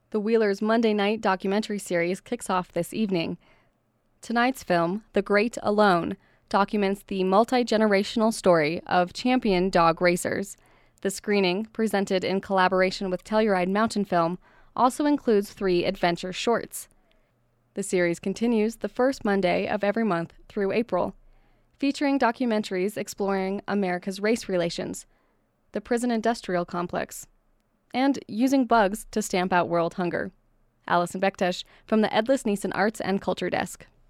The Wheelers' Monday night documentary series kicks off this evening. Tonight's film, The Great Alone, documents the multi-generational story of champion dog racers. The screening, presented in collaboration with Telluride Mountain Film, also includes 3 adventure shorts. The series continues the first Monday of every month through April, featuring documentaries exploring America's race relations, the prison industrial complex, and using bugs to stamp out world hunger. Allison Bektesh from the Ed Lis Neeson Arts and Culture Desk.